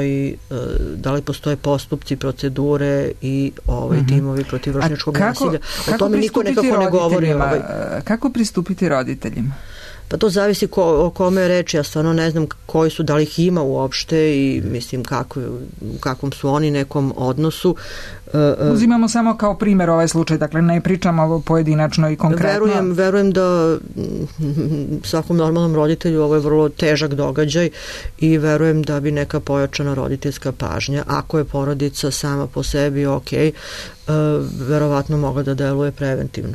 postoje postupci, procedure i timovi protiv vršnjačkog nasilja. O tome niko nekako ne govori. Kako pristupiti roditeljima? Pa to zavisi o kome je reč. Ja stvarno ne znam koji su, da li ih ima uopšte i mislim u kakvom su oni nekom odnosu. Uzimamo samo kao primjer ovaj slučaj, dakle ne pričamo pojedinačno i konkretno. Verujem da svakom normalnom roditelju ovo je vrlo težak događaj i verujem da bi neka pojačana roditeljska pažnja, ako je porodica sama po sebi verovatno mogla da deluje preventivno.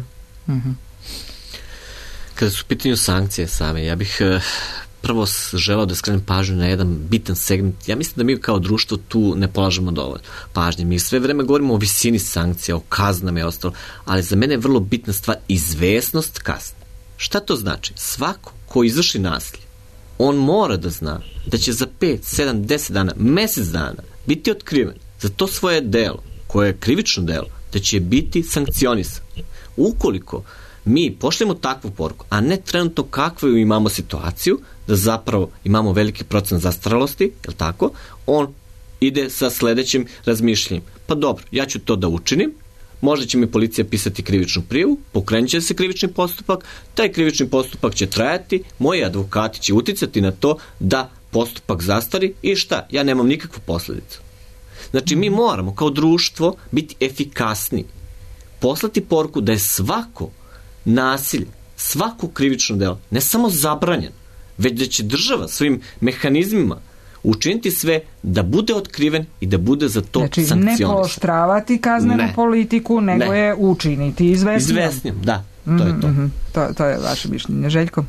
Kada su u pitanju sankcije same, ja bih prvo želao da skrenem pažnju na jedan bitan segment. Ja mislim da mi kao društvo tu ne polažemo dovoljno pažnje. Mi sve vreme govorimo o visini sankcija, o kaznama i ostalo, ali za mene je vrlo bitna stvar izvesnost kazne. Šta to znači? Svako ko izvrši nasilje, on mora da zna da će za 5, 7, 10 dana, mesec dana biti otkriven za to svoje delo, koje je krivično delo, da će biti sankcionisan. Ukoliko mi pošljemo takvu poruku, a ne trenutno kakvu imamo situaciju, da zapravo imamo veliki procent zastaralosti, je li tako? On ide sa sledećim razmišljanjem. Pa dobro, ja ću to da učinim, možda će mi policija pisati krivičnu prijavu, pokrenut će se krivični postupak, taj krivični postupak će trajati, moji advokati će uticati na to da postupak zastari i šta? Ja nemam nikakvu posledicu. Znači, mi moramo kao društvo biti efikasni, poslati poruku da je svako nasilje, svako krivično delo, ne samo zabranjeno, već da će država svojim mehanizmima učiniti sve da bude otkriven i da bude za to sankcionisan. Znači, ne pooštravati kaznenu politiku, nego je učiniti izvesnijom. Da, to je to. To je vaše mišljenje. Željko?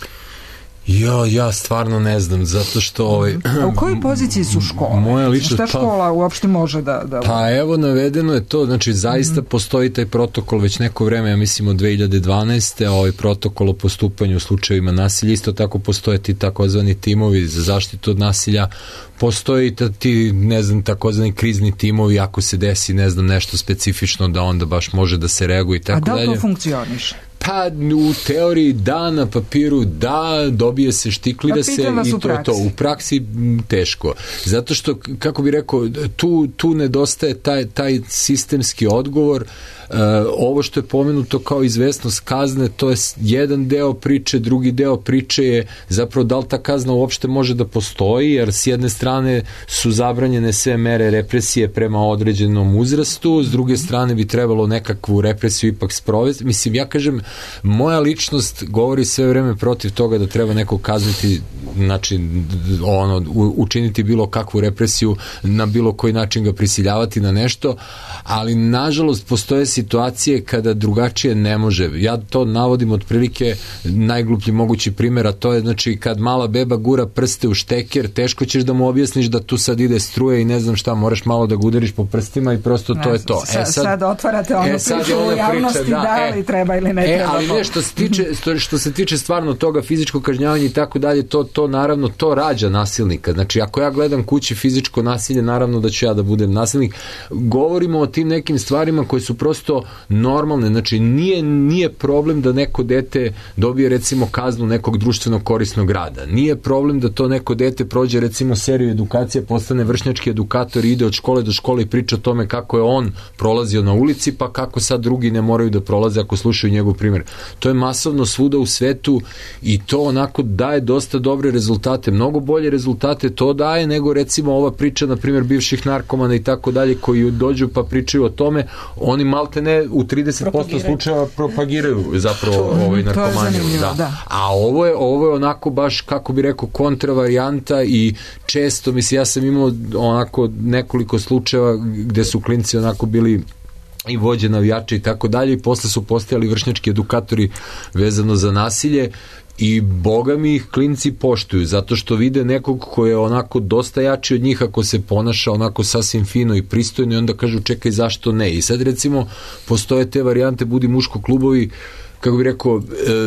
Ja stvarno ne znam, zato što... A u kojoj poziciji su škole? Moja lična, šta škola uopšte može da... Pa evo, navedeno je to, znači zaista postoji taj protokol već neko vreme, ja mislim od 2012. Ovaj protokol o postupanju u slučajevima nasilja, isto tako postoje ti takozvani timovi za zaštitu od nasilja, postoji ti, ne znam, takozvani krizni timovi, ako se desi, ne znam, nešto specifično, da onda baš može da se reaguje i tako dalje. A da li to funkcioniše? Pa u teoriji da, na papiru da, dobije se, štiklira se i to je to. U praksi teško. Zato što, kako bi rekao, tu nedostaje taj sistemski odgovor. Ovo što je pomenuto kao izvesnost kazne, to je jedan deo priče, drugi deo priče je zapravo da li ta kazna uopšte može da postoji, jer s jedne strane su zabranjene sve mere represije prema određenom uzrastu, s druge strane bi trebalo nekakvu represiju ipak sprovesti. Mislim, ja kažem, moja ličnost govori sve vreme protiv toga da treba neko kazniti znači učiniti bilo kakvu represiju, na bilo koji način ga prisiljavati na nešto, ali nažalost postoje situacije kada drugačije ne može. Ja to navodim otprilike najgluplji mogući primjer, a to je znači kad mala beba gura prste u šteker, teško ćeš da mu objasniš da tu sad ide struje i ne znam šta, moraš malo da ga udariš po prstima i prosto to je to. Sad otvarate onu priču u javnosti, da li treba ili ne treba. Ali ne, što se tiče stvarno toga fizičko kažnjavanje i tako dalje, to naravno to rađa nasilnika. Znači ako ja gledam kući fizičko nasilje, naravno da ću ja da budem nasilnik. Govorimo o tim nekim stvarima koje su prosto normalne. Znači nije problem da neko dete dobije recimo kaznu nekog društveno korisnog rada. Nije problem da to neko dete prođe recimo seriju edukacije, postane vršnjački edukator i ide od škole do škole i priča o tome kako je on prolazio na ulici, pa kako sad drugi ne moraju da prolaze ako slušaju njegov primjer. To je masovno svuda u svetu i to onako daje dosta dobre rezultate. Mnogo bolje rezultate to daje nego recimo ova priča, na primjer, bivših narkomana i tako dalje, koji dođu pa pričaju o tome, oni malte ne u 30% slučajeva propagiraju zapravo narkomaniju. Da. A ovo je onako baš, kako bi rekao, kontravarijanta i često, mislim, ja sam imao onako nekoliko slučajeva gde su klinci onako bili i vođe navijača i tako dalje i posle su postajali vršnjački edukatori vezano za nasilje i boga mi ih klinci poštuju, zato što vide nekog ko je onako dosta jači od njih ako se ponaša onako sasvim fino i pristojno i onda kažu čekaj zašto ne. I sad recimo postoje te varijante budi muško klubovi, kako bih rekao,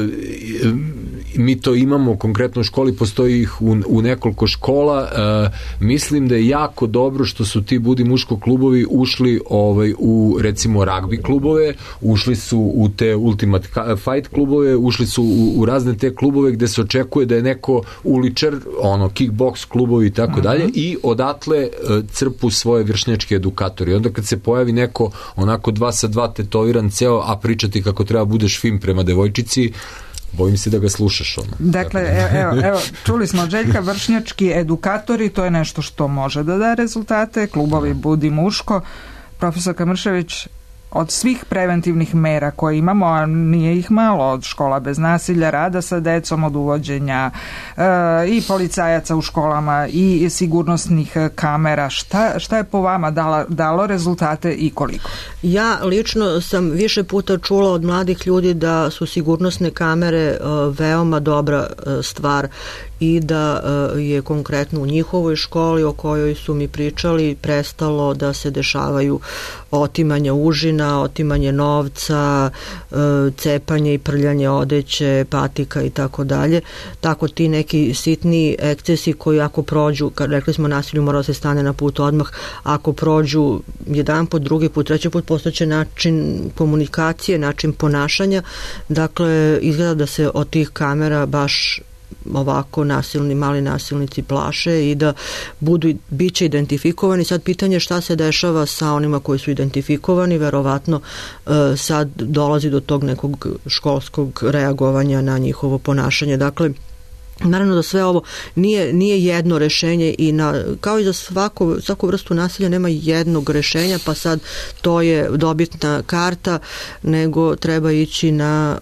mi to imamo konkretno u školi, postoji ih u nekoliko škola. Mislim da je jako dobro što su ti budi muško klubovi ušli u recimo ragbi klubove, ušli su u te Ultimate Fight klubove, ušli su u razne te klubove gde se očekuje da je neko uličar, kickbox klubovi i tako dalje, i odatle crpu svoje vršnjačke edukatori. Onda kad se pojavi neko onako 2 tetoviran ceo, a pričati kako treba budeš fin prema devojčici, bojim se da ga slušaš. Dakle, evo, čuli smo Željka, vršnjački edukatori, to je nešto što može da da rezultate, klubovi budi muško. Profesor Mršević, od svih preventivnih mera koje imamo, a nije ih malo, od škola bez nasilja, rada sa decom, od uvođenja i policajaca u školama i sigurnosnih kamera, šta je po vama dalo rezultate i koliko? Ja lično sam više puta čula od mladih ljudi da su sigurnosne kamere veoma dobra stvar i da je konkretno u njihovoj školi o kojoj su mi pričali prestalo da se dešavaju otimanje užina, otimanje novca, cepanje i prljanje odeće, patika i tako dalje. Tako ti neki sitni ekscesi koji ako prođu, kad rekli smo nasilju mora se stane na put odmah, ako prođu jedan put, drugi put, treći put, postaće način komunikacije, način ponašanja. Dakle, izgleda da se od tih kamera baš ovako mali nasilnici plaše i da bit će identifikovani. Sad pitanje šta se dešava sa onima koji su identifikovani, verovatno sad dolazi do tog nekog školskog reagovanja na njihovo ponašanje. Dakle, naravno da sve ovo nije jedno rešenje i kao i za svaku vrstu nasilja nema jednog rešenja, pa sad to je dobitna karta, nego treba ići na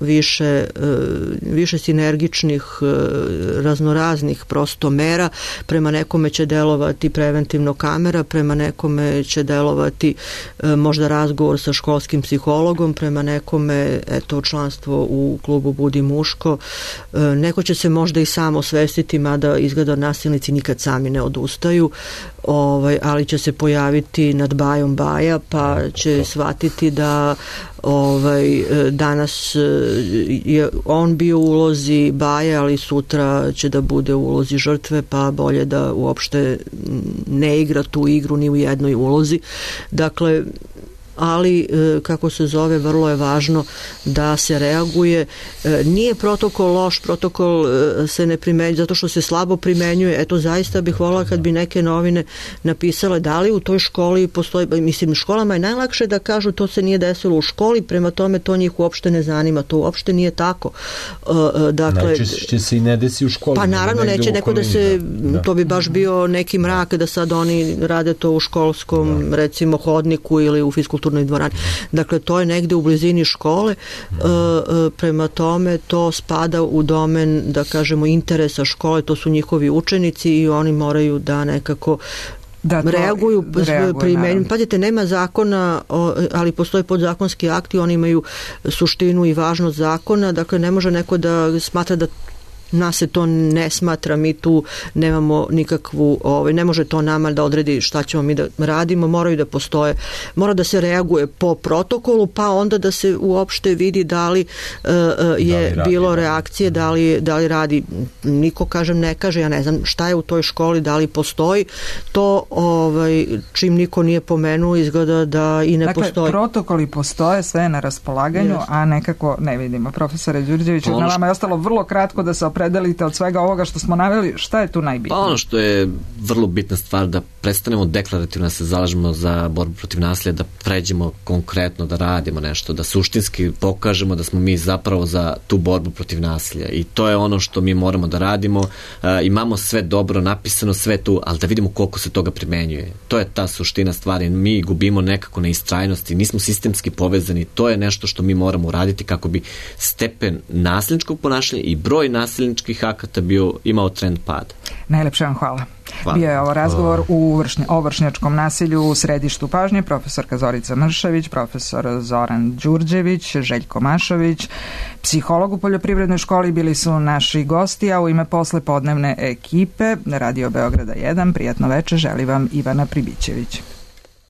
više sinergičnih raznoraznih prosto mera. Prema nekome će delovati preventivno kamera, prema nekome će delovati možda razgovor sa školskim psihologom, prema nekome članstvo u klubu Budi muško, neko će se možda i sam osvestiti, mada izgleda nasilnici nikad sami ne odustaju, ali će se pojaviti nad bajom baja, pa će shvatiti da danas je on bio u ulozi baje, ali sutra će da bude u ulozi žrtve, pa bolje da uopšte ne igra tu igru ni u jednoj ulozi. Dakle, ali, kako se zove, vrlo je važno da se reaguje. Nije protokol loš, protokol se ne primenjuje zato što se slabo primenjuje. Eto, zaista bih volila kad bi neke novine napisale da li u toj školi postoji, mislim, školama je najlakše da kažu to se nije desilo u školi, prema tome to njih uopšte ne zanima, to uopšte nije tako. Dakle, najčešće se i ne desi u školi. Pa naravno neće neko da se, to bi baš bio neki mrak da sad oni rade to u školskom, recimo, hodniku ili u fiskulturi kulturnoj dvorani. Dakle, to je negde u blizini škole, prema tome to spada u domen, da kažemo, interesa škole, to su njihovi učenici i oni moraju da nekako reaguju, primenjuju. Pazite, nema zakona, ali postoje podzakonski akti, oni imaju suštinu i važnost zakona, dakle ne može neko da smatra da nas se to ne smatra, mi tu nemamo nikakvu, ne može to nama da odredi šta ćemo mi da radimo, moraju da postoje, mora da se reaguje po protokolu, pa onda da se uopšte vidi da li je bilo reakcije, da li radi, niko ne kaže, ja ne znam šta je u toj školi, da li postoji, to čim niko nije pomenuo izgleda da i ne postoji. Dakle, protokoli postoje, sve je na raspolaganju, a nekako ne vidimo. Profesore Đurđević, na vama je ostalo vrlo kratko da se opredelite od svega ovoga što smo naveli, šta je tu najbitnije? Pa ono što je vrlo bitna stvar, da prestanemo deklarativno da se zalažemo za borbu protiv nasilja, da pređemo konkretno, da radimo nešto, da suštinski pokažemo da smo mi zapravo za tu borbu protiv nasilja i to je ono što mi moramo da radimo. Imamo sve dobro napisano, sve tu, ali da vidimo koliko se toga primenjuje. To je ta suština stvari. Mi gubimo nekako na istrajnosti, nismo sistemski povezani, to je nešto što mi moramo uraditi kako bi stepen nasilničkog ponašanja i broj nasilničkih akata imao trend pada. Najlepše vam hvala. Bio je ovo razgovor o vršnjačkom nasilju u središtu pažnje, profesorka Zorica Mršavić, profesor Zoran Đurđević, Željko Mašović, psiholog u Poljoprivrednoj školi bili su naši gosti, a u ime poslepodnevne ekipe Radio Beograda 1 prijatno veče želi vam Ivana Pribićević.